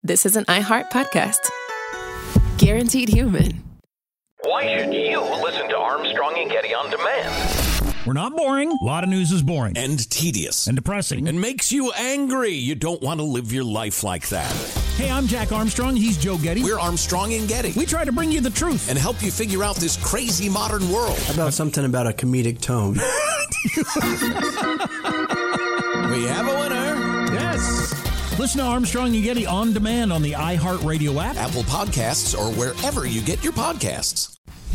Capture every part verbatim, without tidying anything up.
this is an iHeart podcast. Guaranteed human. Why should you listen to Armstrong and Getty on demand? We're not boring. A lot of news is boring. And tedious. And depressing. And makes you angry. You don't want to live your life like that. Hey, I'm Jack Armstrong. He's Joe Getty. We're Armstrong and Getty. We try to bring you the truth. And help you figure out this crazy modern world. How about something about a comedic tone? We have a winner. Yes. Listen to Armstrong and Getty on demand on the iHeartRadio app, Apple Podcasts, or wherever you get your podcasts.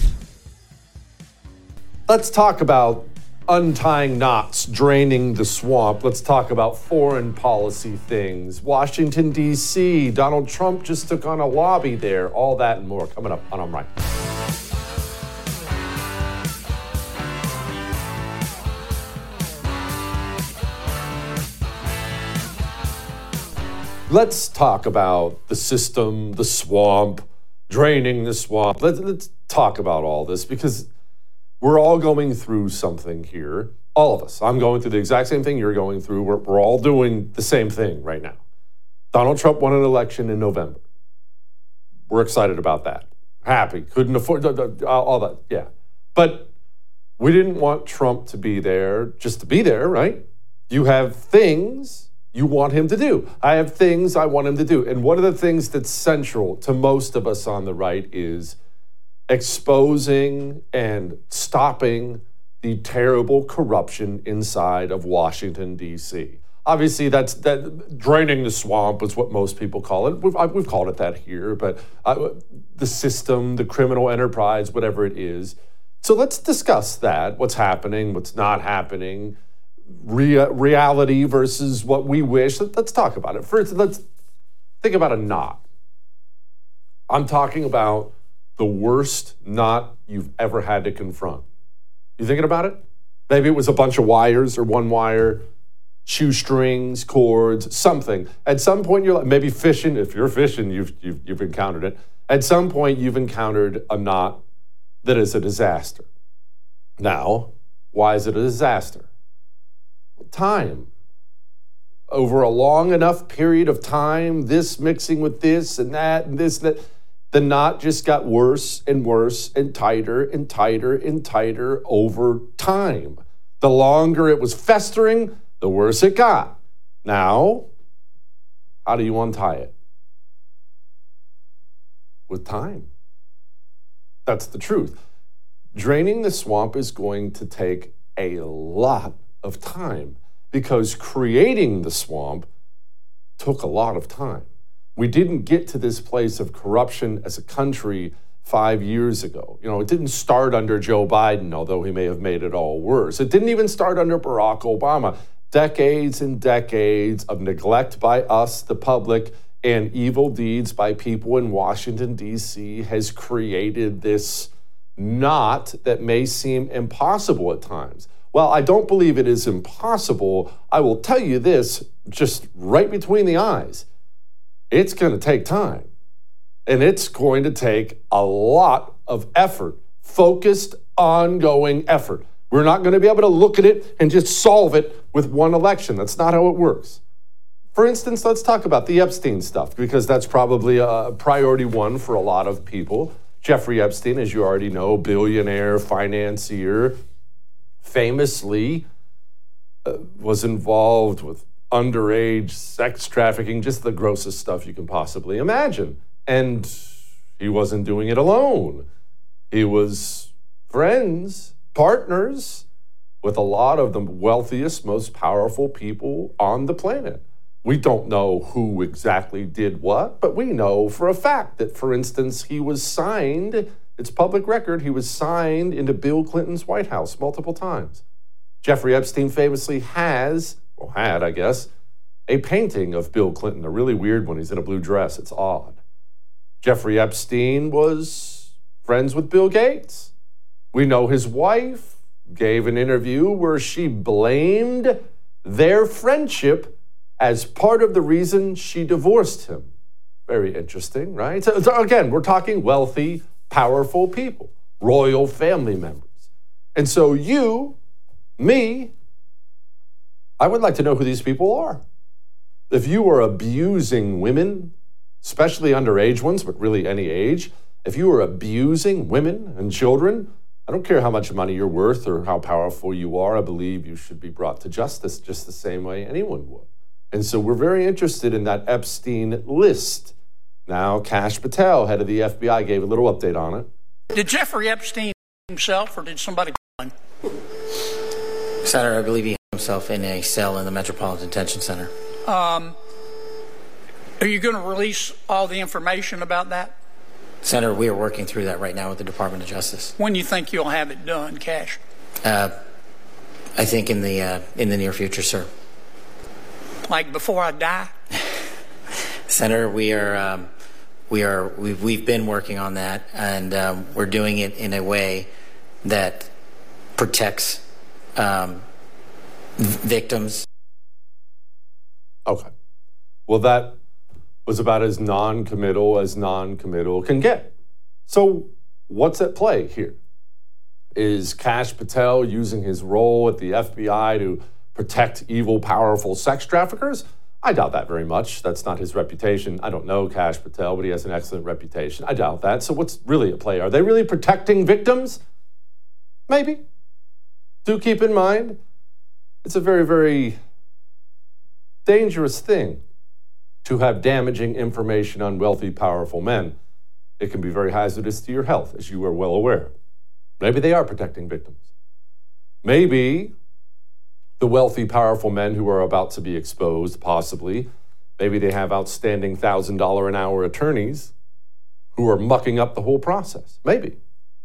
Let's talk about untying knots, draining the swamp. Let's talk about foreign policy things. Washington, D C, Donald Trump just took on a lobby there. All that and more coming up on I'm Right. Let's talk about the system, the swamp, draining the swamp. Let's, let's talk about all this because we're all going through something here. All of us. I'm going through the exact same thing you're going through. We're, we're all doing the same thing right now. Donald Trump won an election in November. We're excited about that. Happy. Couldn't afford all that. Yeah. But we didn't want Trump to be there just to be there, right? You have things you want him to do. I have things I want him to do. And one of the things that's central to most of us on the right is exposing and stopping the terrible corruption inside of Washington, D C. Obviously, that's that draining the swamp is what most people call it. We've, we've called it that here, but uh, the system, the criminal enterprise, whatever it is. So let's discuss that, what's happening, what's not happening, Rea- reality versus what we wish. Let's talk about it. First, let's think about a knot. I'm talking about the worst knot you've ever had to confront. You thinking about it? Maybe it was a bunch of wires or one wire, shoestrings, cords, something. At some point, you're like, maybe fishing. If you're fishing, you've, you've, you've encountered it. At some point, you've encountered a knot that is a disaster. Now, why is it a disaster? Time. Over a long enough period of time, this mixing with this and that and this and that, the knot just got worse and worse and tighter and tighter and tighter over time. The longer it was festering, the worse it got. Now, how do you untie it? With time. That's the truth. Draining the swamp is going to take a lot of time because creating the swamp took a lot of time. We didn't get to this place of corruption as a country five years ago. You know, it didn't start under Joe Biden, although he may have made it all worse. It didn't even start under Barack Obama. Decades and decades of neglect by us, the public, and evil deeds by people in Washington, D C has created this knot that may seem impossible at times. Well, I don't believe it is impossible. I will tell you this, just right between the eyes. It's going to take time. And it's going to take a lot of effort, focused, ongoing effort. We're not going to be able to look at it and just solve it with one election. That's not how it works. For instance, let's talk about the Epstein stuff, because that's probably a priority one for a lot of people. Jeffrey Epstein, as you already know, billionaire, financier, famously uh, was involved with underage sex trafficking, just the grossest stuff you can possibly imagine. And he wasn't doing it alone. He was friends, partners with a lot of the wealthiest, most powerful people on the planet. We don't know who exactly did what, but we know for a fact that, for instance, he was signed, it's public record, he was signed into Bill Clinton's White House multiple times. Jeffrey Epstein famously has, or had, I guess, a painting of Bill Clinton, a really weird one. He's in a blue dress. It's odd. Jeffrey Epstein was friends with Bill Gates. We know his wife gave an interview where she blamed their friendship as part of the reason she divorced him. Very interesting, right? So, so again, we're talking wealthy, powerful people, royal family members. And so you, me, I would like to know who these people are. If you are abusing women especially underage ones, but really any age, if you are abusing women and children, I don't care how much money you're worth or how powerful you are, I believe you should be brought to justice just the same way anyone would. And so we're very interested in that Epstein list. Now, Kash Patel, head of the F B I, gave a little update on it. Did Jeffrey Epstein himself, or did somebody him? Senator, I believe he hit himself in a cell in the Metropolitan Detention Center. Um, are you going to release all the information about that? Senator, we are working through that right now with the Department of Justice. When do you think you'll have it done, Kash? Uh, I think in the uh, in the near future, sir. Like before I die? Senator, we are um, we are we've, we've been working on that, and um, we're doing it in a way that protects um, victims. Okay. Well, that was about as non-committal as non-committal can get. So what's at play here? Is Kash Patel using his role at the F B I to protect evil, powerful sex traffickers? I doubt that very much. That's not his reputation. I don't know Kash Patel, but he has an excellent reputation. I doubt that. So what's really at play? Are they really protecting victims? Maybe. Do keep in mind, it's a very, very dangerous thing to have damaging information on wealthy, powerful men. It can be very hazardous to your health, as you are well aware. Maybe they are protecting victims. Maybe the wealthy, powerful men who are about to be exposed, possibly, maybe they have outstanding one thousand dollars an hour attorneys who are mucking up the whole process. Maybe.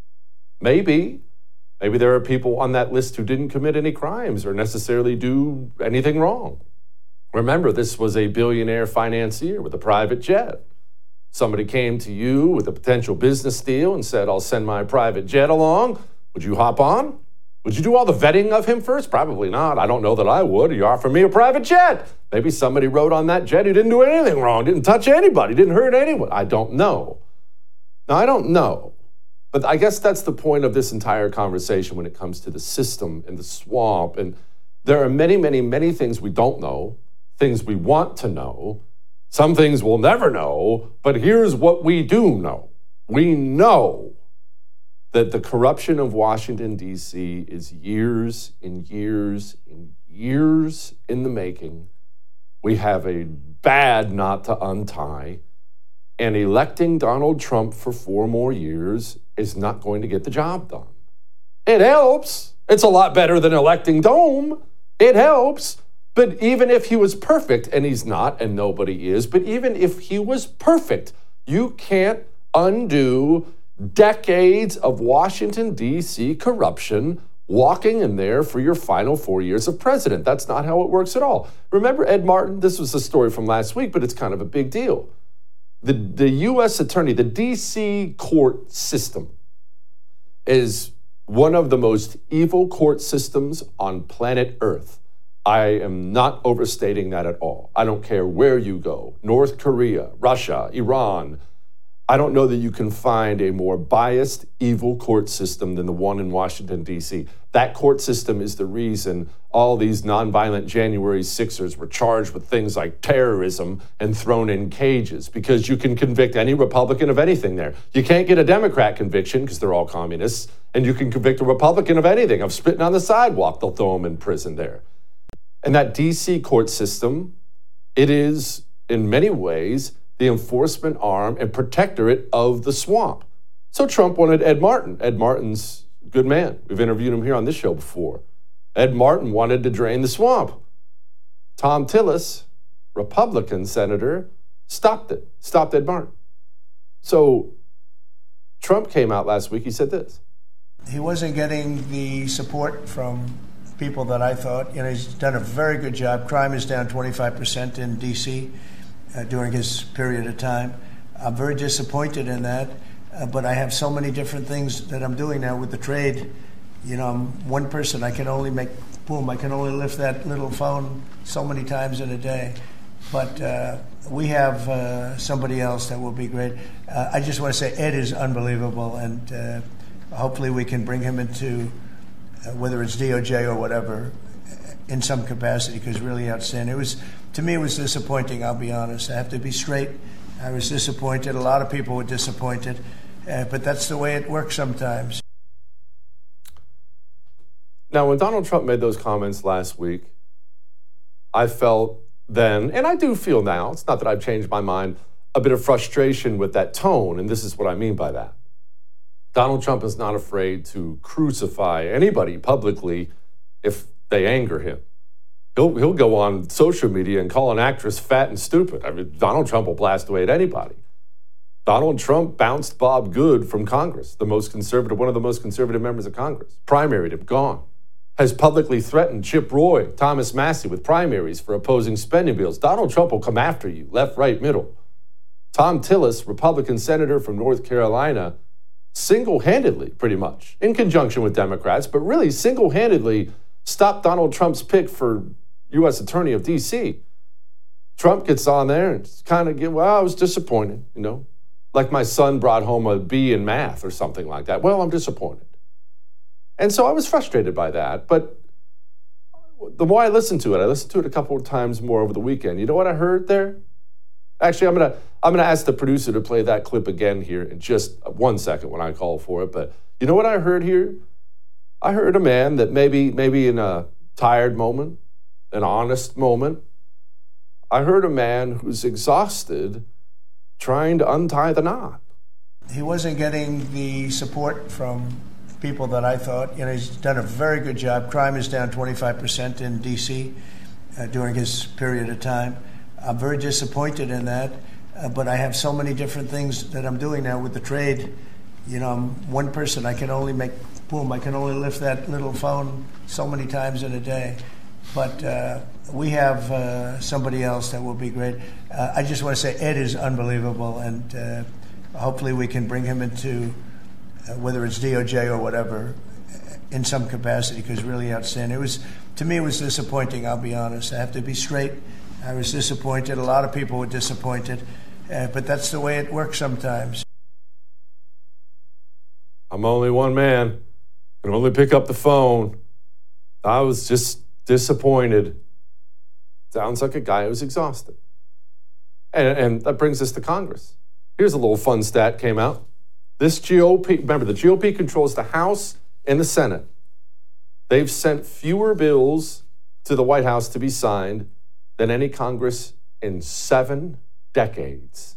Maybe. Maybe there are people on that list who didn't commit any crimes or necessarily do anything wrong. Remember, this was a billionaire financier with a private jet. Somebody came to you with a potential business deal and said, I'll send my private jet along. Would you hop on? Would you do all the vetting of him first? Probably not. I don't know that I would. You offer me a private jet. Maybe somebody rode on that jet who didn't do anything wrong, didn't touch anybody, didn't hurt anyone. I don't know. Now, I don't know. But I guess that's the point of this entire conversation when it comes to the system and the swamp. And there are many, many, many things we don't know, things we want to know, some things we'll never know, but here's what we do know. We know that the corruption of Washington, D C is years and years and years in the making. We have a bad knot to untie, and electing Donald Trump for four more years is not going to get the job done. It helps. It's a lot better than electing Dome. It helps. But even if he was perfect, and he's not, and nobody is, but even if he was perfect, you can't undo decades of Washington, D C corruption walking in there for your final four years of president. That's not how it works at all. Remember Ed Martin? This was a story from last week, but it's kind of a big deal. The, the U S attorney, the D C court system is one of the most evil court systems on planet Earth. I am not overstating that at all. I don't care where you go, North Korea, Russia, Iran. I don't know that you can find a more biased, evil court system than the one in Washington, D C. That court system is the reason all these nonviolent January sixers were charged with things like terrorism and thrown in cages, because you can convict any Republican of anything there. You can't get a Democrat conviction because they're all communists, and you can convict a Republican of anything, of spitting on the sidewalk. They'll throw them in prison there. And that D C court system, it is, in many ways, the enforcement arm and protectorate of the swamp. So Trump wanted Ed Martin. Ed Martin's a good man. We've interviewed him here on this show before. Ed Martin wanted to drain the swamp. Thom Tillis, Republican senator, stopped it, stopped Ed Martin. So Trump came out last week, he said this. He wasn't getting the support from people that I thought. You know, he's done a very good job. Crime is down twenty-five percent in D C Uh, during his period of time. I'm very disappointed in that, uh, but I have so many different things that I'm doing now with the trade. You know, I'm one person. I can only make, boom, I can only lift that little phone so many times in a day. But uh, we have uh, somebody else that will be great. Uh, I just want to say Ed is unbelievable, and uh, hopefully we can bring him into, uh, whether it's D O J or whatever, in some capacity, because really outstanding. It was, to me, it was disappointing, I'll be honest. I have to be straight. I was disappointed. A lot of people were disappointed. Uh, but that's the way it works sometimes. Now, when Donald Trump made those comments last week, I felt then, and I do feel now, it's not that I've changed my mind, a bit of frustration with that tone, and this is what I mean by that. Donald Trump is not afraid to crucify anybody publicly if they anger him. He'll, he'll go on social media and call an actress fat and stupid. I mean, Donald Trump will blast away at anybody. Donald Trump bounced Bob Good from Congress, the most conservative, one of the most conservative members of Congress. Primaried him, gone. Has publicly threatened Chip Roy, Thomas Massie with primaries for opposing spending bills. Donald Trump will come after you, left, right, middle. Tom Tillis, Republican senator from North Carolina, single-handedly, pretty much, in conjunction with Democrats, but really single-handedly stopped Donald Trump's pick for U S Attorney of D C. Trump gets on there and kind of get, well, I was disappointed, you know, like my son brought home a B in math or something like that. Well, I'm disappointed. And so I was frustrated by that, but the more I listened to it, I listened to it a couple of times more over the weekend. You know what I heard there? Actually, I'm gonna I'm gonna ask the producer to play that clip again here in just one second when I call for it. But you know what I heard here? I heard a man that maybe maybe in a tired moment, an honest moment, I heard a man who's exhausted trying to untie the knot. He wasn't getting the support from people that I thought. You know, he's done a very good job. Crime is down twenty-five percent in D C uh, during his period of time. I'm very disappointed in that, uh, but I have so many different things that I'm doing now with the trade. You know, I'm one person. I can only make, boom, I can only lift that little phone so many times in a day. But uh, we have uh, somebody else that will be great. Uh, I just want to say Ed is unbelievable, and uh, hopefully we can bring him into, uh, whether it's D O J or whatever, in some capacity, because really outstanding. It was, to me, it was disappointing, I'll be honest. I have to be straight. I was disappointed. A lot of people were disappointed, uh, but that's the way it works sometimes. I'm only one man. I can only pick up the phone. I was just disappointed. Sounds like a guy who's exhausted. And, and that brings us to Congress. Here's a little fun stat came out. This G O P, remember, the G O P controls the House and the Senate. They've sent fewer bills to the White House to be signed than any Congress in seven decades.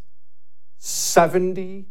seventy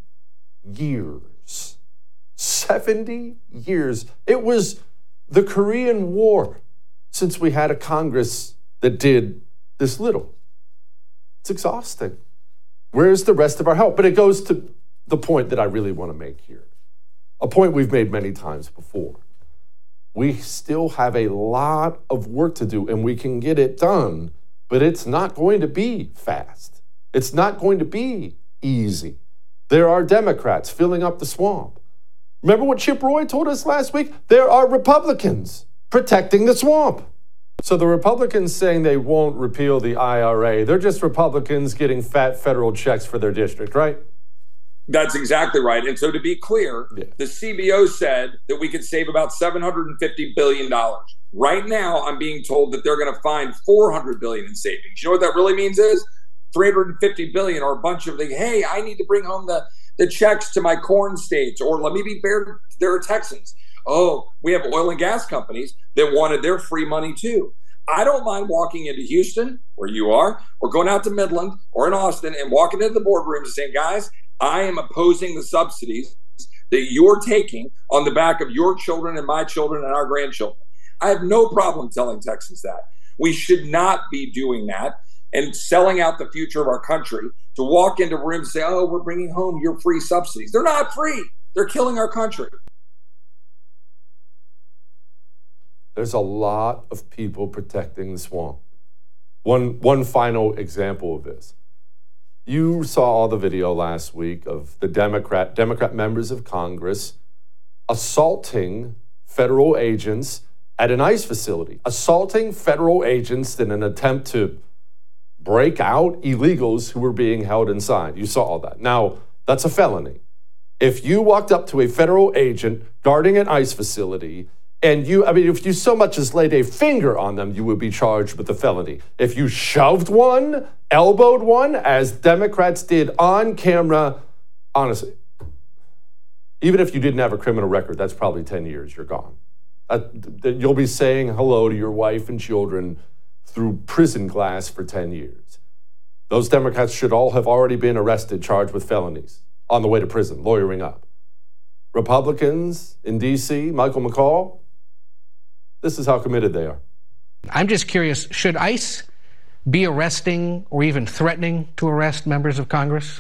years. seventy years. It was the Korean War since we had a Congress that did this little. It's exhausting. Where's the rest of our help? But it goes to the point that I really want to make here, a point we've made many times before. We still have a lot of work to do, and we can get it done, but it's not going to be fast. It's not going to be easy. There are Democrats filling up the swamp. Remember what Chip Roy told us last week? There are Republicans protecting the swamp. So the Republicans saying they won't repeal the I R A, they're just Republicans getting fat federal checks for their district, right? That's exactly right. And so to be clear, yeah. The C B O said that we could save about seven hundred fifty billion dollars. Right now, I'm being told that they're going to find four hundred billion dollars in savings. You know what that really means is three hundred fifty billion dollars are a bunch of the, hey, I need to bring home the, the checks to my corn states, or let me be fair, there are Texans. Oh, we have oil and gas companies that wanted their free money too. I don't mind walking into Houston, where you are, or going out to Midland or in Austin and walking into the boardrooms and saying, guys, I am opposing the subsidies that you're taking on the back of your children and my children and our grandchildren. I have no problem telling Texans that. We should not be doing that and selling out the future of our country to walk into rooms and say, oh, we're bringing home your free subsidies. They're not free. They're killing our country. There's a lot of people protecting the swamp. One, one final example of this. You saw the video last week of the Democrat, Democrat members of Congress assaulting federal agents at an ICE facility, assaulting federal agents in an attempt to break out illegals who were being held inside. You saw all that. Now, that's a felony. If you walked up to a federal agent guarding an ICE facility And you, I mean, if you so much as laid a finger on them, you would be charged with a felony. If you shoved one, elbowed one, as Democrats did on camera, honestly, even if you didn't have a criminal record, that's probably ten years, you're gone. Uh, you'll be saying hello to your wife and children through prison glass for ten years. Those Democrats should all have already been arrested, charged with felonies, on the way to prison, lawyering up. Republicans in D C, Michael McCall, this is how committed they are. I'm just curious, should ICE be arresting or even threatening to arrest members of Congress?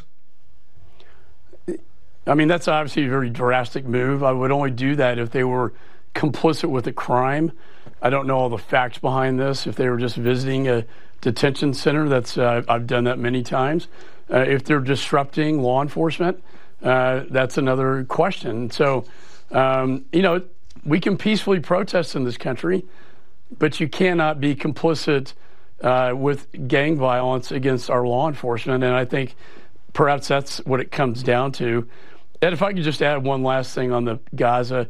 I mean, that's obviously a very drastic move. I would only do that if they were complicit with a crime. I don't know all the facts behind this. If they were just visiting a detention center, that's uh, I've done that many times. Uh, if they're disrupting law enforcement, uh, that's another question. So, um, you know, we can peacefully protest in this country, but you cannot be complicit uh, with gang violence against our law enforcement. And I think perhaps that's what it comes down to. And if I could just add one last thing on the Gaza.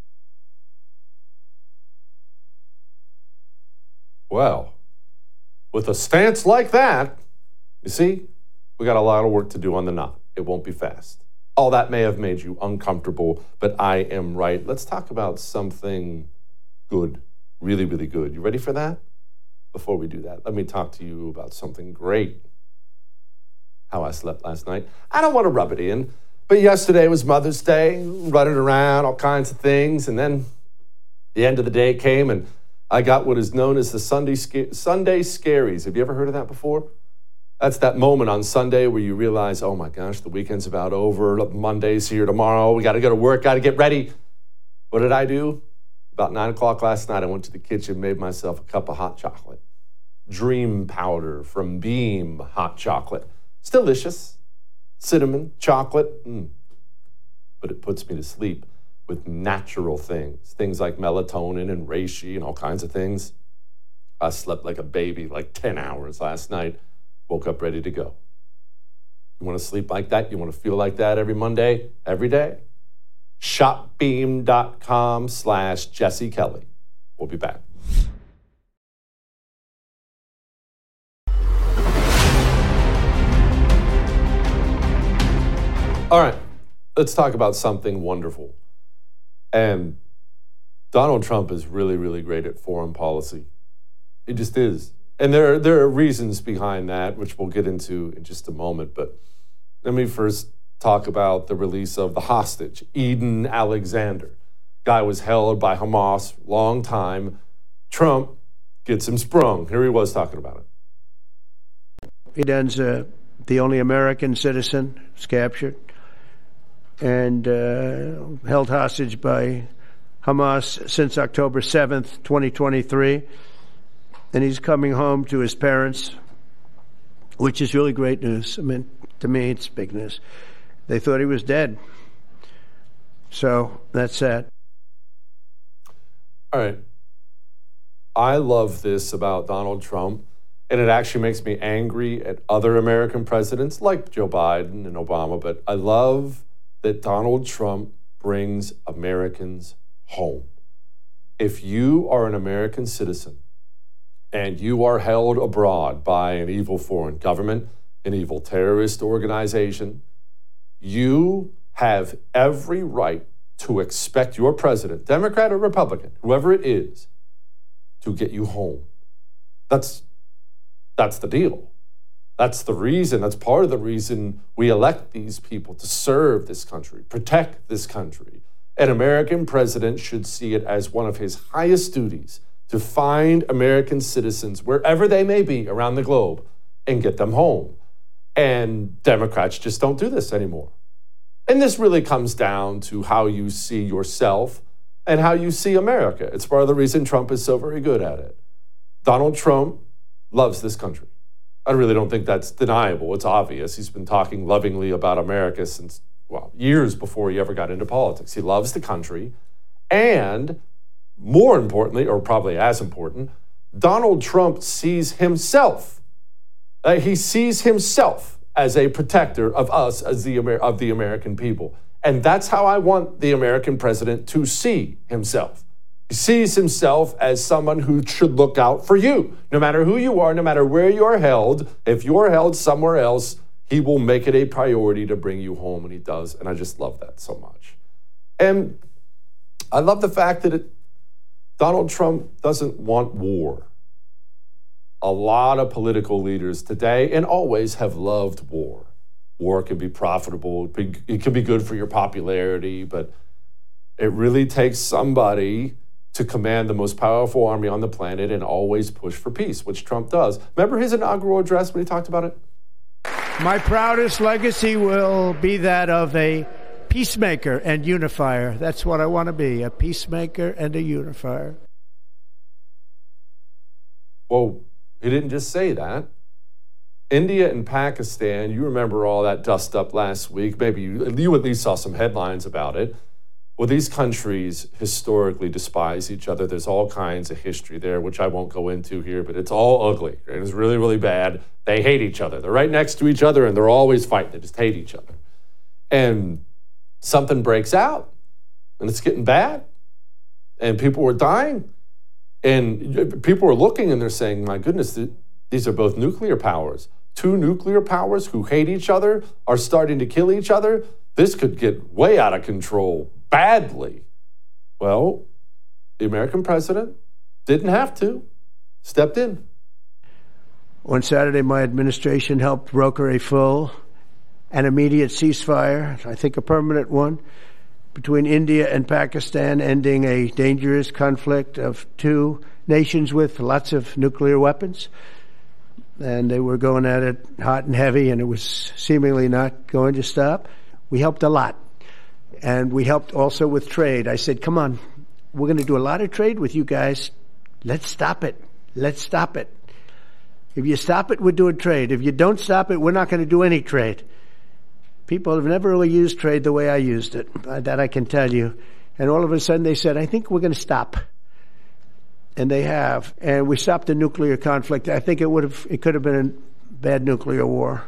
Well, with a stance like that, you see, we got a lot of work to do on the knot. It won't be fast. All that may have made you uncomfortable, but I am right. Let's talk about something good, really, really good. You ready for that? Before we do that, let me talk to you about something great. How I slept last night. I don't want to rub it in, but yesterday was Mother's Day, running around, all kinds of things, and then the end of the day came, and I got what is known as the Sunday sca- Sunday Scaries. Have you ever heard of that before? That's that moment on Sunday where you realize, oh my gosh, the weekend's about over. Monday's here tomorrow. We got to go to work, got to get ready. What did I do? About nine o'clock last night, I went to the kitchen, made myself a cup of hot chocolate. Dream powder from Beam hot chocolate. It's delicious. Cinnamon, chocolate, mm. But it puts me to sleep with natural things, things like melatonin and reishi and all kinds of things. I slept like a baby, like ten hours last night. Woke up ready to go. You want to sleep like that? You want to feel like that every Monday, every day? Shopbeam.com slash Jesse Kelly. We'll be back. All right, let's talk about something wonderful. And Donald Trump is really, really great at foreign policy. He just is. And there are, there are reasons behind that, which we'll get into in just a moment. But let me first talk about the release of the hostage, Eden Alexander. Guy was held by Hamas, long time. Trump gets him sprung. Here he was talking about it. Eden's uh, the only American citizen who's captured and uh, held hostage by Hamas since October seventh, twenty twenty-three. And he's coming home to his parents, which is really great news. I mean, to me, it's big news. They thought he was dead. So that's that. All right. I love this about Donald Trump, and it actually makes me angry at other American presidents like Joe Biden and Obama, but I love that Donald Trump brings Americans home. If you are an American citizen, and you are held abroad by an evil foreign government, an evil terrorist organization, you have every right to expect your president, Democrat or Republican, whoever it is, to get you home. That's, that's the deal. That's the reason, that's part of the reason we elect these people to serve this country, protect this country. An American president should see it as one of his highest duties to find American citizens, wherever they may be around the globe, and get them home. And Democrats just don't do this anymore. And this really comes down to how you see yourself and how you see America. It's part of the reason Trump is so very good at it. Donald Trump loves this country. I really don't think that's deniable. It's obvious. He's been talking lovingly about America since, well, years before he ever got into politics. He loves the country. And more importantly, or probably as important, Donald Trump sees himself. Uh, he sees himself as a protector of us, as the Amer- of the American people. And that's how I want the American president to see himself. He sees himself as someone who should look out for you. No matter who you are, no matter where you're held, if you're held somewhere else, he will make it a priority to bring you home, and he does. And I just love that so much. And I love the fact that it, Donald Trump doesn't want war. A lot of political leaders today and always have loved war. War can be profitable. It can be good for your popularity, but it really takes somebody to command the most powerful army on the planet and always push for peace, which Trump does. Remember his inaugural address when he talked about it? My proudest legacy will be that of a peacemaker and unifier. That's what I want to be, a peacemaker and a unifier. Well, he didn't just say that. India and Pakistan, you remember all that dust up last week. Maybe you, you at least saw some headlines about it. Well, these countries historically despise each other. There's all kinds of history there, which I won't go into here, but it's all ugly. It's really, really bad. They hate each other. They're right next to each other, and they're always fighting. They just hate each other. And something breaks out, and it's getting bad, and people are dying. And people are looking, and they're saying, my goodness, these are both nuclear powers. Two nuclear powers who hate each other are starting to kill each other. This could get way out of control badly. Well, the American president didn't have to, stepped in. On Saturday, my administration helped broker a full and immediate ceasefire, I think a permanent one, between India and Pakistan, ending a dangerous conflict of two nations with lots of nuclear weapons. And they were going at it hot and heavy, and it was seemingly not going to stop. We helped a lot. And we helped also with trade. I said, come on, we're going to do a lot of trade with you guys. Let's stop it. Let's stop it. If you stop it, we're doing trade. If you don't stop it, we're not going to do any trade. People have never really used trade the way I used it. That I can tell you. And all of a sudden they said, I think we're going to stop. And they have. And we stopped the nuclear conflict. I think it would have, it could have been a bad nuclear war.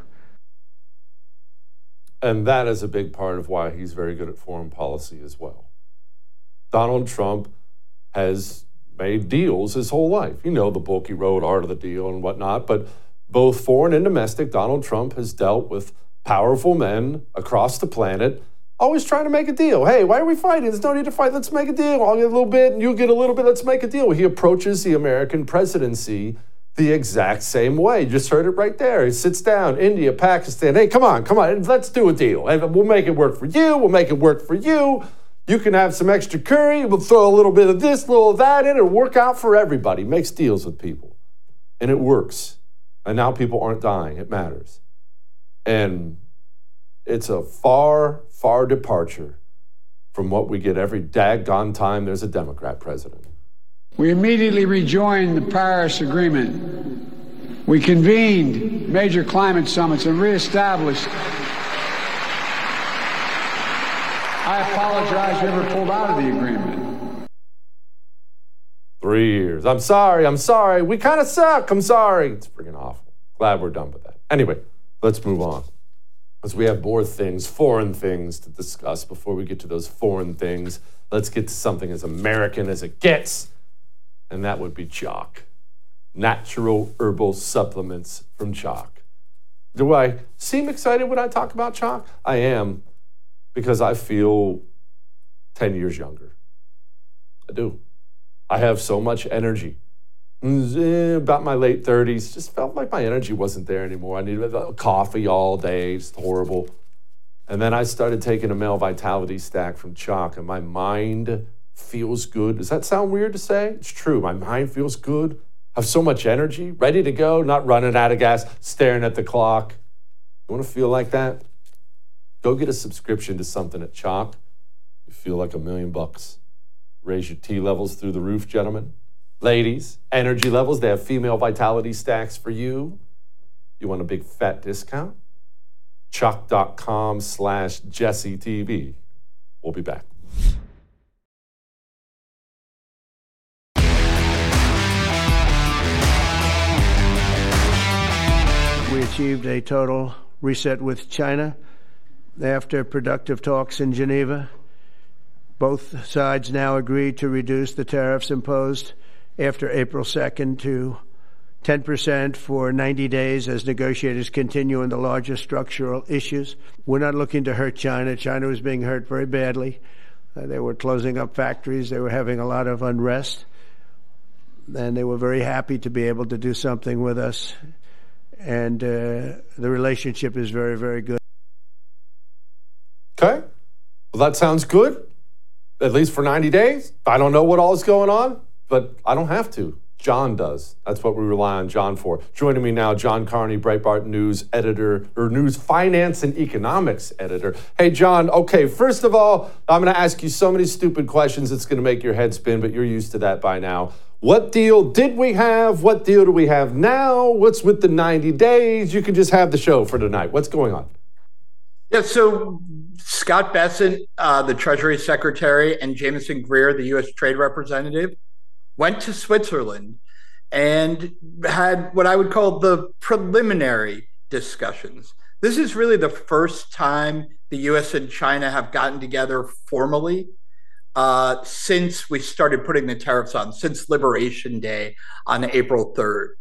And that is a big part of why he's very good at foreign policy as well. Donald Trump has made deals his whole life. You know the book he wrote, Art of the Deal and whatnot, but both foreign and domestic, Donald Trump has dealt with powerful men across the planet, always trying to make a deal. Hey, why are we fighting? There's no need to fight. Let's make a deal. I'll get a little bit and you get a little bit. Let's make a deal. He approaches the American presidency the exact same way. You just heard it right there. He sits down, India, Pakistan. Hey, come on, come on. Let's do a deal. And we'll make it work for you. We'll make it work for you. You can have some extra curry. We'll throw a little bit of this, a little of that in. It'll work out for everybody. Makes deals with people. And it works. And now people aren't dying. It matters. And it's a far, far departure from what we get every daggone time there's a Democrat president. We immediately rejoined the Paris Agreement. We convened major climate summits and reestablished. I apologize, we never pulled out of the agreement. Three years. I'm sorry, I'm sorry. We kind of suck. I'm sorry. It's freaking awful. Glad we're done with that. Anyway, let's move on. Because we have more things, foreign things to discuss before we get to those foreign things. Let's get to something as American as it gets. And that would be Choq. Natural herbal supplements from Choq. Do I seem excited when I talk about Choq? I am, because I feel ten years younger. I do. I have so much energy. About my late thirties, just felt like my energy wasn't there anymore. I needed coffee all day, just horrible. And then I started taking a male vitality stack from Choq, and my mind feels good. Does that sound weird to say? It's true. My mind feels good. I have so much energy, ready to go, not running out of gas, staring at the clock. You want to feel like that? Go get a subscription to something at Choq. You feel like a million bucks. Raise your T levels through the roof, gentlemen. Ladies, energy levels, they have female vitality stacks for you. You want a big fat discount? Choq.com slash Jesse TV. We'll be back. We achieved a total reset with China after productive talks in Geneva. Both sides now agreed to reduce the tariffs imposed after April second to ten percent for ninety days as negotiators continue on the largest structural issues. We're not looking to hurt China. China was being hurt very badly. Uh, they were closing up factories. They were having a lot of unrest. And they were very happy to be able to do something with us. And uh, the relationship is very, very good. Okay. Well, that sounds good, at least for ninety days. I don't know what all is going on, but I don't have to. John does. That's what we rely on John for. Joining me now, John Carney, Breitbart News editor, or News Finance and Economics editor. Hey, John, okay, first of all, I'm going to ask you so many stupid questions it's going to make your head spin, but you're used to that by now. What deal did we have? What deal do we have now? What's with the ninety days? You can just have the show for tonight. What's going on? Yeah, so Scott Bessent, uh, the Treasury Secretary, and Jameson Greer, the U S Trade Representative, went to Switzerland and had what I would call the preliminary discussions. This is really the first time the U S and China have gotten together formally uh, since we started putting the tariffs on, since Liberation Day on April third.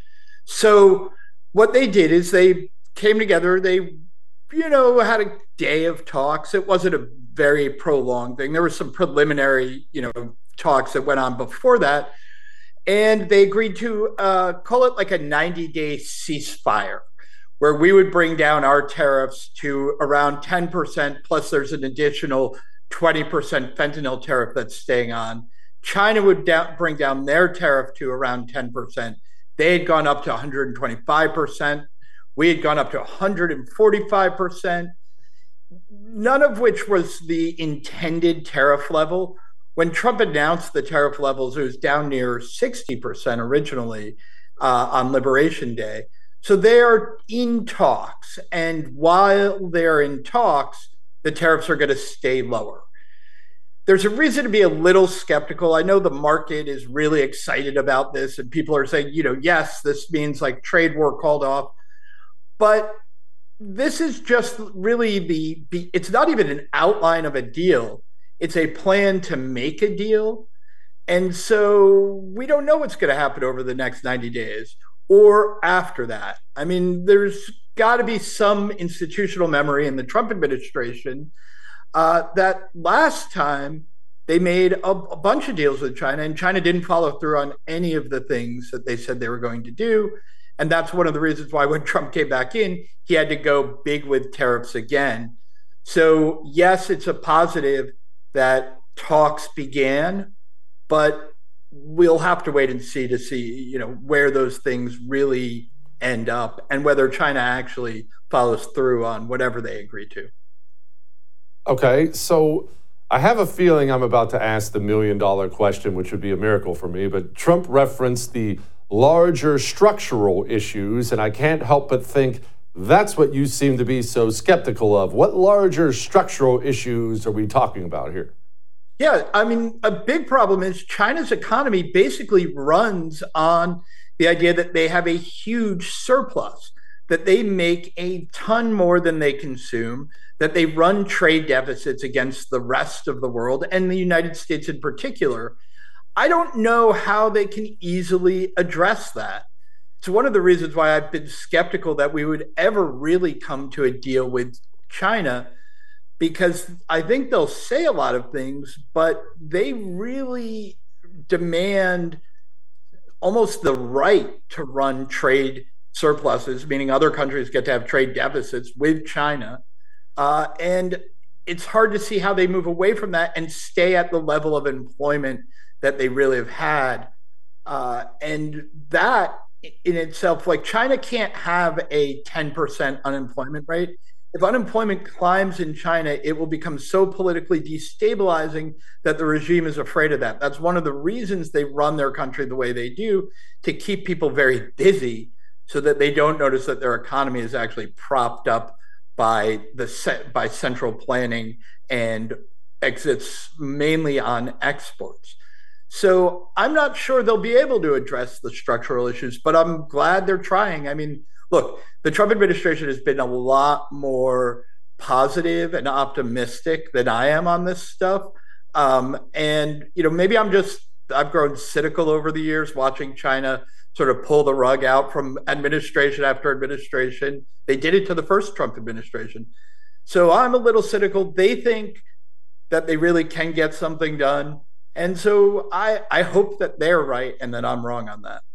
So what they did is they came together, they, you know, had a day of talks. It wasn't a very prolonged thing. There were some preliminary, you know, talks that went on before that. And they agreed to uh, call it like a ninety-day ceasefire, where we would bring down our tariffs to around ten percent, plus there's an additional twenty percent fentanyl tariff that's staying on. China would down, bring down their tariff to around ten percent. They had gone up to one hundred twenty-five percent. We had gone up to one hundred forty-five percent, none of which was the intended tariff level. When Trump announced the tariff levels, it was down near sixty percent originally uh, on Liberation Day. So they are in talks. And while they're in talks, the tariffs are going to stay lower. There's a reason to be a little skeptical. I know the market is really excited about this, and people are saying, you know, yes, this means like trade war called off. But this is just really the, the it's not even an outline of a deal. It's a plan to make a deal. And so we don't know what's going to happen over the next ninety days or after that. I mean, there's got to be some institutional memory in the Trump administration uh, that last time they made a, a bunch of deals with China, and China didn't follow through on any of the things that they said they were going to do. And that's one of the reasons why when Trump came back in, he had to go big with tariffs again. So yes, it's a positive that talks began, but we'll have to wait and see to see, you know, where those things really end up and whether China actually follows through on whatever they agree to. Okay, so I have a feeling I'm about to ask the million dollar question, which would be a miracle for me, but Trump referenced the larger structural issues, and I can't help but think that's what you seem to be so skeptical of. What larger structural issues are we talking about here? Yeah, I mean, a big problem is China's economy basically runs on the idea that they have a huge surplus, that they make a ton more than they consume, that they run trade deficits against the rest of the world and the United States in particular. I don't know how they can easily address that. It's one of the reasons why I've been skeptical that we would ever really come to a deal with China, because I think they'll say a lot of things, but they really demand almost the right to run trade surpluses, meaning other countries get to have trade deficits with China. Uh, and it's hard to see how they move away from that and stay at the level of employment that they really have had. Uh, and that in itself, like China can't have a ten percent unemployment rate. If unemployment climbs in China, it will become so politically destabilizing that the regime is afraid of that. That's one of the reasons they run their country the way they do, to keep people very busy so that they don't notice that their economy is actually propped up by the by central planning and exits mainly on exports. So I'm not sure they'll be able to address the structural issues, but I'm glad they're trying. I mean, look, the Trump administration has been a lot more positive and optimistic than I am on this stuff. Um, and, you know, maybe I'm just, I've grown cynical over the years watching China sort of pull the rug out from administration after administration. They did it to the first Trump administration. So I'm a little cynical. They think that they really can get something done. And so I, I hope that they're right and that I'm wrong on that.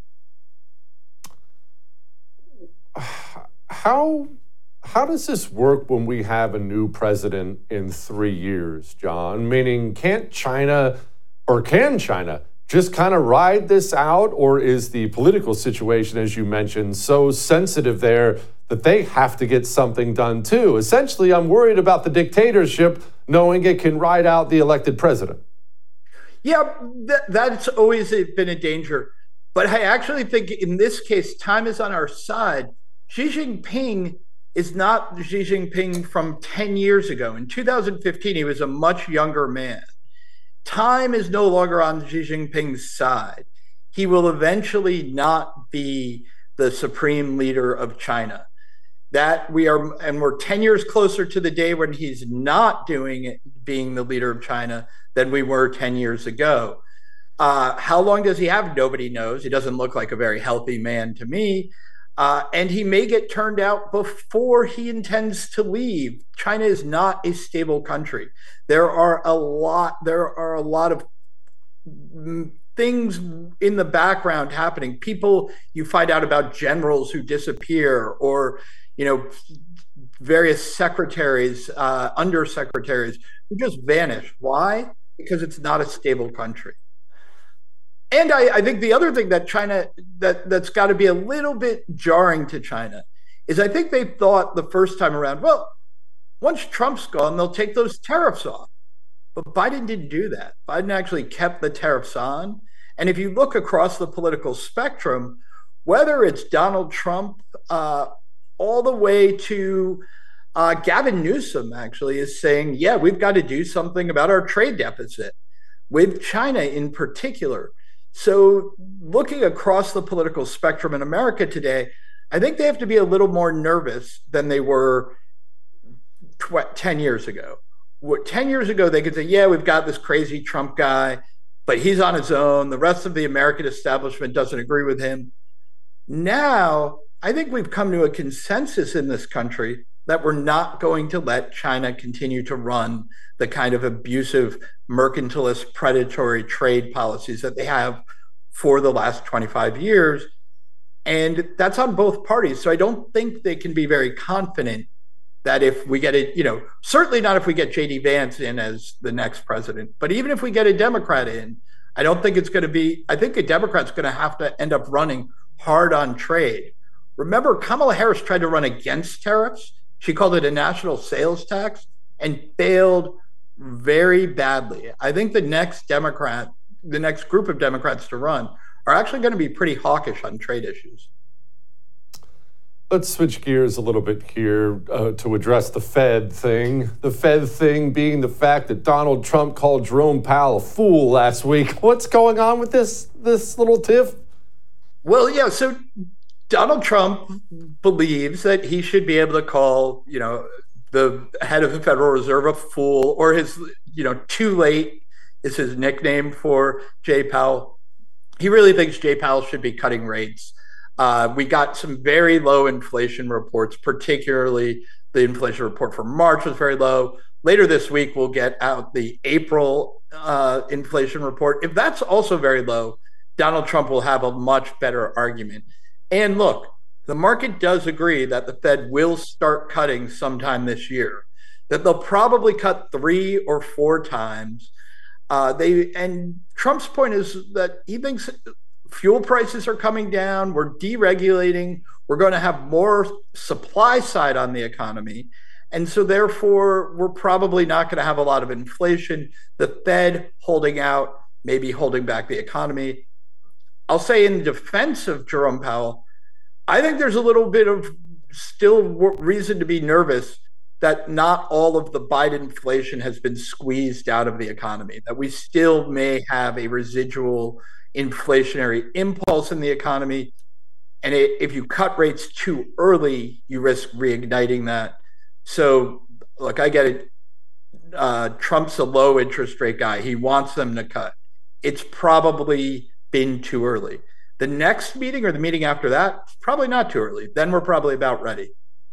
How how does this work when we have a new president in three years, John? Meaning, can't China, or can China, just kind of ride this out? Or is the political situation, as you mentioned, so sensitive there that they have to get something done too? Essentially, I'm worried about the dictatorship knowing it can ride out the elected president. Yeah, that, that's always been a danger. But I actually think in this case, time is on our side. Xi Jinping is not Xi Jinping from ten years ago. In two thousand fifteen, he was a much younger man. Time is no longer on Xi Jinping's side. He will eventually not be the supreme leader of China. That we are, and we're ten years closer to the day when he's not doing it, being the leader of China, than we were ten years ago. Uh, how long does he have? Nobody knows. He doesn't look like a very healthy man to me. Uh, and he may get turned out before he intends to leave. China is not a stable country. There are a lot, there are a lot of things in the background happening. People, you find out about generals who disappear, or, you know, various secretaries, uh, undersecretaries who just vanish. Why? Because it's not a stable country. And I, I think the other thing that China, that, that's got to be a little bit jarring to China is I think they thought the first time around, well, once Trump's gone, they'll take those tariffs off. But Biden didn't do that. Biden actually kept the tariffs on. And if you look across the political spectrum, whether it's Donald Trump uh, all the way to uh, Gavin Newsom actually is saying, yeah, we've got to do something about our trade deficit with China in particular. So looking across the political spectrum in America today, I think they have to be a little more nervous than they were tw- ten years ago. What, ten years ago, they could say, yeah, we've got this crazy Trump guy, but he's on his own. The rest of the American establishment doesn't agree with him. Now, I think we've come to a consensus in this country that we're not going to let China continue to run the kind of abusive, mercantilist, predatory trade policies that they have for the last twenty-five years. And that's on both parties. So I don't think they can be very confident that if we get it, you know, certainly not if we get J D Vance in as the next president, but even if we get a Democrat in, I don't think it's going to be, I think a Democrat's going to have to end up running hard on trade. Remember, Kamala Harris tried to run against tariffs. She called it a national sales tax and failed very badly. I think the next Democrat, the next group of Democrats to run are actually going to be pretty hawkish on trade issues. Let's switch gears a little bit here uh, to address the Fed thing. The Fed thing being the fact that Donald Trump called Jerome Powell a fool last week. What's going on with this, this little tiff? Well, yeah, so Donald Trump believes that he should be able to call, you know, the head of the Federal Reserve a fool, or his, you know, too late is his nickname for Jay Powell. He really thinks Jay Powell should be cutting rates. Uh, we got some very low inflation reports, particularly the inflation report for March was very low. Later this week, we'll get out the April uh, inflation report. If that's also very low, Donald Trump will have a much better argument. And look, the market does agree that the Fed will start cutting sometime this year, that they'll probably cut three or four times. Uh, they and Trump's point is that he thinks fuel prices are coming down. We're deregulating. We're going to have more supply side on the economy. And so therefore, we're probably not going to have a lot of inflation. The Fed holding out, maybe holding back the economy. I'll say in defense of Jerome Powell, I think there's a little bit of still reason to be nervous that not all of the Biden inflation has been squeezed out of the economy, that we still may have a residual inflationary impulse in the economy. And it, if you cut rates too early, you risk reigniting that. So, look, I get it. uh, Trump's a low interest rate guy. He wants them to cut. It's probably been too early. The next meeting or the meeting after that, probably not too early. Then we're probably about ready.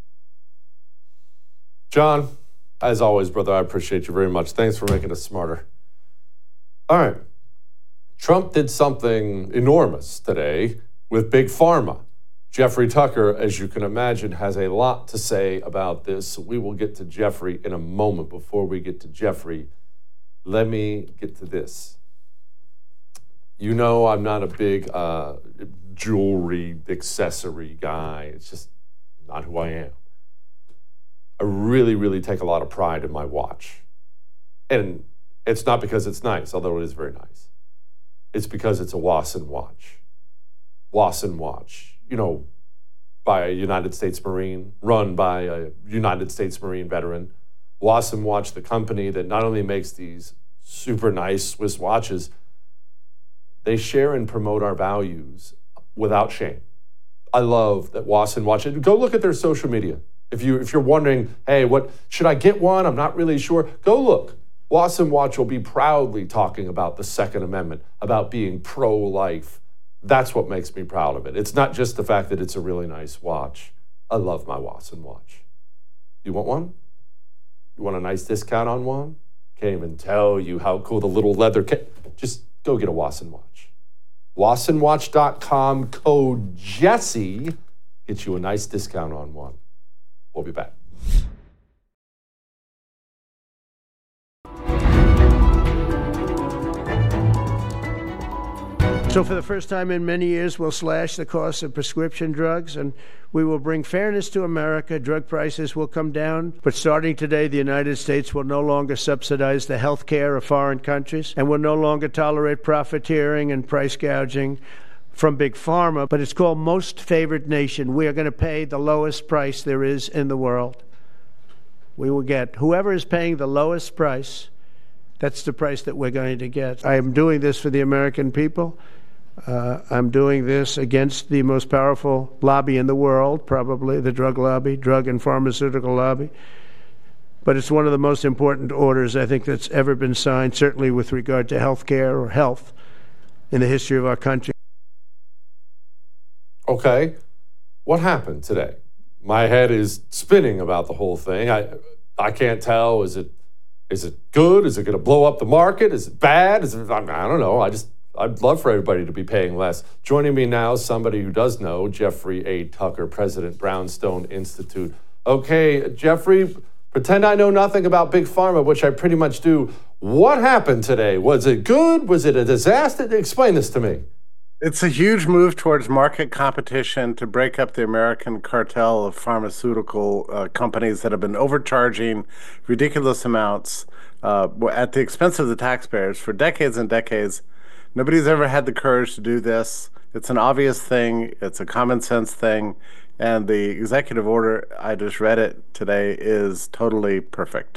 John, as always, brother, I appreciate you very much. Thanks for making us smarter. All right. Trump did something enormous today with Big Pharma. Jeffrey Tucker, as you can imagine, has a lot to say about this. So we will get to Jeffrey in a moment. Before we get to Jeffrey, let me get to this. You know I'm not a big uh, jewelry accessory guy. It's just not who I am. I really, really take a lot of pride in my watch. And it's not because it's nice, although it is very nice. It's because it's a Wasson watch. Wasson watch, you know, by a United States Marine, run by a United States Marine veteran. Wasson Watch, the company that not only makes these super nice Swiss watches, they share and promote our values without shame. I love that Wasson Watch. Go look at their social media. If you if you're wondering, hey, what should I get one? I'm not really sure. Go look. Wasson Watch will be proudly talking about the Second Amendment, about being pro-life. That's what makes me proud of it. It's not just the fact that it's a really nice watch. I love my Wasson Watch. You want one? You want a nice discount on one? Can't even tell you how cool the little leather ca- Just go get a Wasson Watch. Wasson Watch dot com, code Jesse, gets you a nice discount on one. We'll be back. So for the first time in many years, we'll slash the cost of prescription drugs, and we will bring fairness to America. Drug prices will come down. But starting today, the United States will no longer subsidize the health care of foreign countries and will no longer tolerate profiteering and price gouging from Big Pharma. But it's called Most Favored Nation. We are going to pay the lowest price there is in the world. We will get whoever is paying the lowest price. That's the price that we're going to get. I am doing this for the American people. Uh, I'm doing this against the most powerful lobby in the world, probably, the drug lobby, drug and pharmaceutical lobby. But it's one of the most important orders, I think, that's ever been signed, certainly with regard to health care or health in the history of our country. Okay, what happened today? My head is spinning about the whole thing. I I can't tell. Is it is it good? Is it going to blow up the market? Is it bad? Is it, I don't know. I just I'd love for everybody to be paying less. Joining me now, somebody who does know, Jeffrey A. Tucker, President, Brownstone Institute. Okay, Jeffrey, pretend I know nothing about Big Pharma, which I pretty much do. What happened today? Was it good? Was it a disaster? Explain this to me. It's a huge move towards market competition to break up the American cartel of pharmaceutical uh, companies that have been overcharging ridiculous amounts uh, at the expense of the taxpayers for decades and decades. Nobody's ever had the courage to do this. It's an obvious thing. It's a common sense thing. And the executive order, I just read it today, is totally perfect.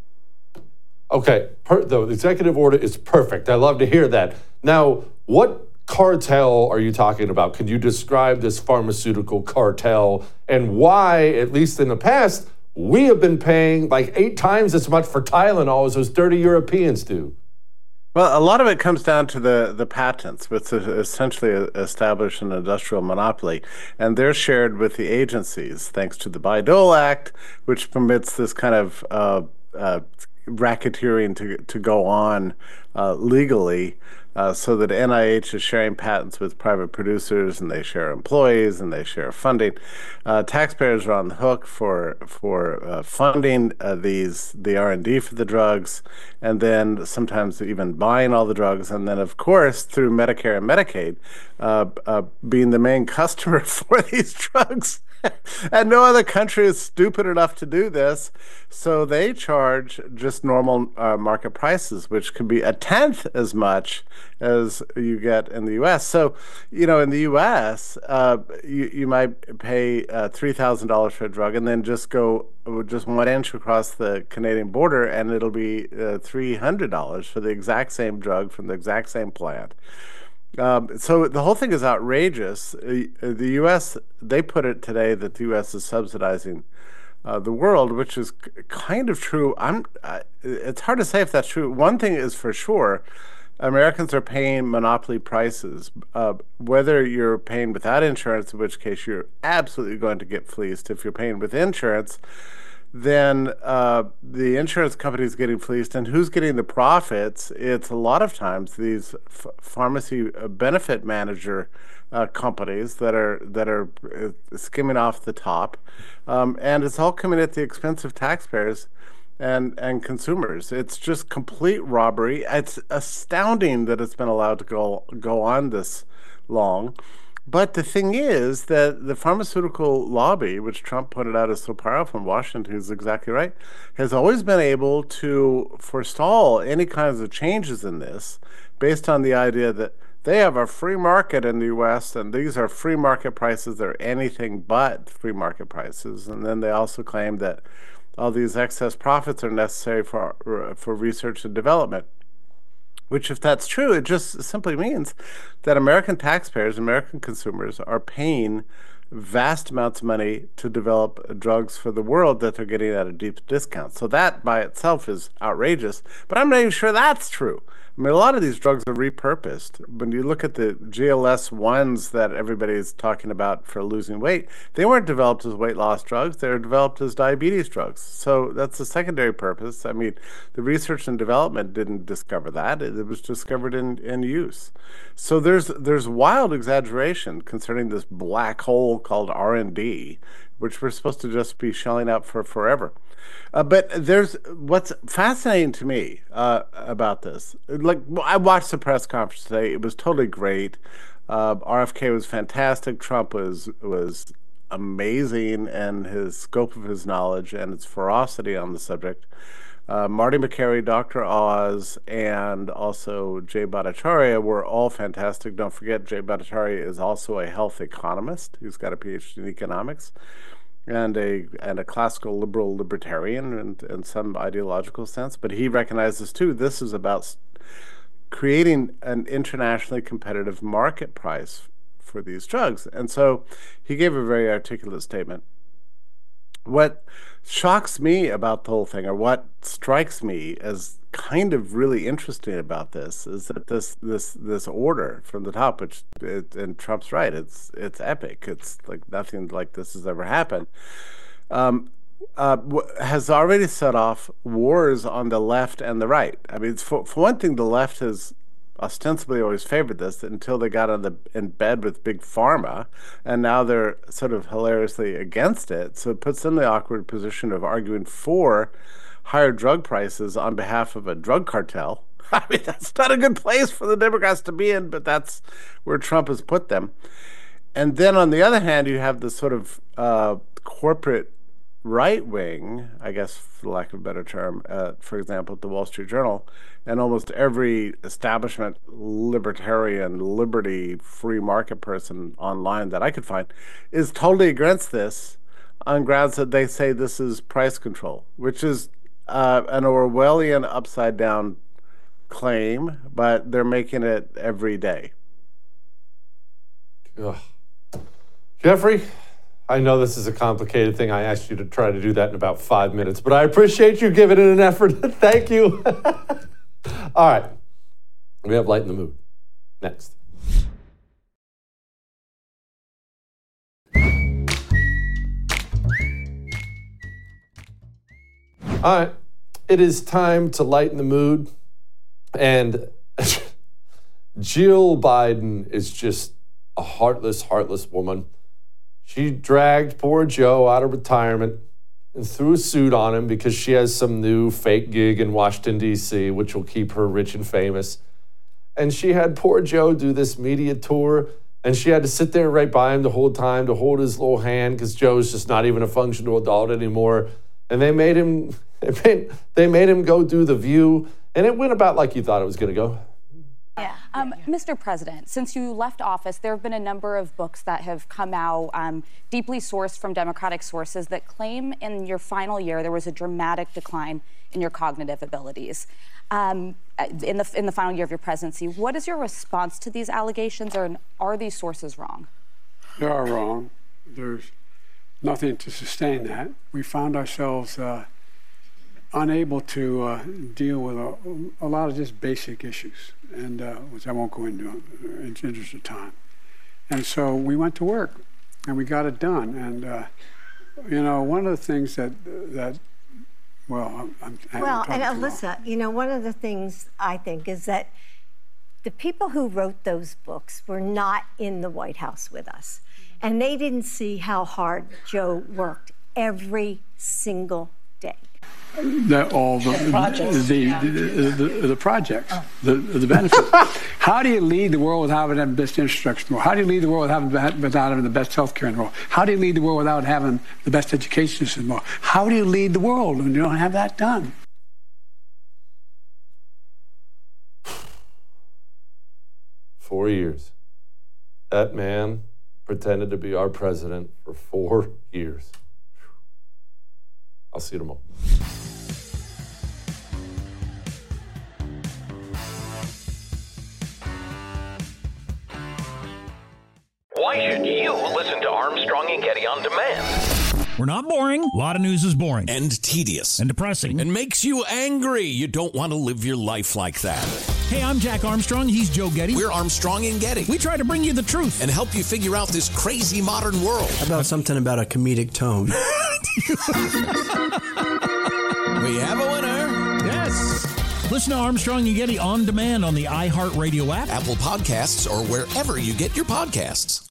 Okay, per- the executive order is perfect. I love to hear that. Now, what cartel are you talking about? Can you describe this pharmaceutical cartel and why, at least in the past, we have been paying like eight times as much for Tylenol as those dirty Europeans do? Well, a lot of it comes down to the, the patents, which essentially establish an industrial monopoly, and they're shared with the agencies, thanks to the Bayh-Dole Act, which permits this kind of uh, uh, racketeering to, to go on uh, legally. Uh, so that N I H is sharing patents with private producers, and they share employees, and they share funding. Uh, taxpayers are on the hook for for uh, funding uh, these the R and D for the drugs, and then sometimes even buying all the drugs, and then of course through Medicare and Medicaid, uh, uh, being the main customer for these drugs. And no other country is stupid enough to do this, so they charge just normal uh, market prices, which could be a tenth as much as you get in the U S. So, you know, in the U S, uh, you, you might pay uh, three thousand dollars for a drug and then just go just one inch across the Canadian border, and it'll be uh, three hundred dollars for the exact same drug from the exact same plant. Um, so the whole thing is outrageous. Uh, the U S, they put it today that the U S is subsidizing uh, the world, which is kind of true. I'm. Uh, it's hard to say if that's true. One thing is for sure. Americans are paying monopoly prices, uh, whether you're paying without insurance, in which case you're absolutely going to get fleeced. If you're paying with insurance, then uh, the insurance company is getting fleeced. And who's getting the profits? It's a lot of times these f- pharmacy benefit manager uh, companies that are that are uh, skimming off the top. Um, and it's all coming at the expense of taxpayers and and consumers. It's just complete robbery. It's astounding that it's been allowed to go go on this long. But the thing is that the pharmaceutical lobby, which Trump pointed out is so powerful in Washington, is exactly right, has always been able to forestall any kinds of changes in this based on the idea that they have a free market in the U S and these are free market prices. They're anything but free market prices. And then they also claim that all these excess profits are necessary for for research and development, which, if that's true, it just simply means that American taxpayers, American consumers, are paying vast amounts of money to develop drugs for the world that they're getting at a deep discount. So that by itself is outrageous, but I'm not even sure that's true. I mean, a lot of these drugs are repurposed. When you look at the G L S ones that everybody's talking about for losing weight, they weren't developed as weight loss drugs. They were developed as diabetes drugs. So that's a secondary purpose. I mean, the research and development didn't discover that. It, it was discovered in, in use. So there's there's wild exaggeration concerning this black hole called R and D, which we're supposed to just be shelling out for forever. Uh, but there's what's fascinating to me uh, about this. Like, I watched the press conference today; it was totally great. Uh, R F K was fantastic. Trump was was amazing in his scope of his knowledge and his ferocity on the subject. Uh, Marty Makary, Doctor Oz, and also Jay Bhattacharya were all fantastic. Don't forget, Jay Bhattacharya is also a health economist. He's got a P H D in economics. And a and a classical liberal libertarian in, in some ideological sense, but he recognizes too this is about creating an internationally competitive market price for these drugs, and so he gave a very articulate statement. What shocks me about the whole thing, or what strikes me as kind of really interesting about this, is that this this this order from the top, which it, and Trump's right, it's it's epic. It's like nothing like this has ever happened. Um, uh, has already set off wars on the left and the right. I mean, it's for, for one thing, the left has ostensibly always favored this until they got on the in bed with Big Pharma, and now they're sort of hilariously against it. So it puts them in the awkward position of arguing for higher drug prices on behalf of a drug cartel. I mean, that's not a good place for the Democrats to be in, but that's where Trump has put them. And then on the other hand, you have the sort of uh, corporate right wing, I guess for lack of a better term, uh, for example, at the Wall Street Journal, and almost every establishment libertarian, liberty, free market person online that I could find is totally against this on grounds that they say this is price control, which is uh, an Orwellian upside down claim, but they're making it every day. Ugh. Jeffrey, I know this is a complicated thing. I asked you to try to do that in about five minutes, but I appreciate you giving it an effort. Thank you. All right. We have Light in the Mood. Next. All right. It is time to lighten the mood. And Jill Biden is just a heartless, heartless woman. She dragged poor Joe out of retirement and threw a suit on him because she has some new fake gig in Washington, D C, which will keep her rich and famous. And she had poor Joe do this media tour, and she had to sit there right by him the whole time to hold his little hand because Joe's just not even a functional adult anymore. And they made him, they made, they made him go do The View, and it went about like you thought it was going to go. Yeah. Um, yeah. Mister President, since you left office, there have been a number of books that have come out, um, deeply sourced from Democratic sources, that claim in your final year there was a dramatic decline in your cognitive abilities. Um, in the in the final year of your presidency, what is your response to these allegations, or are these sources wrong? They are wrong. There's nothing to sustain that. We found ourselves uh, unable to uh, deal with a, a lot of just basic issues, and uh, which I won't go into in the interest of time. And so we went to work, and we got it done. And uh, you know, one of the things that that well, I'm, I'm well, and Alyssa, long. you know, one of the things I think is that the people who wrote those books were not in the White House with us, and they didn't see how hard Joe worked every single day. The, all the, the projects, the, yeah. the, the, the, the projects, oh. the, the benefits. How do you lead the world without having the best infrastructure in the world? How do you lead the world without, without having the best healthcare in the world? How do you lead the world without having the best education system in the world? How do you lead the world when you don't have that done? Four years. That man pretended to be our president for four years. I'll see you tomorrow. Why should you listen to Armstrong and Getty on demand? We're not boring. A lot of news is boring. And tedious. And depressing. And makes you angry. You don't want to live your life like that. Hey, I'm Jack Armstrong. He's Joe Getty. We're Armstrong and Getty. We try to bring you the truth. And help you figure out this crazy modern world. How about something about a comedic tone? We have a winner. Yes. Listen to Armstrong and Getty on demand on the iHeartRadio app, Apple Podcasts, or wherever you get your podcasts.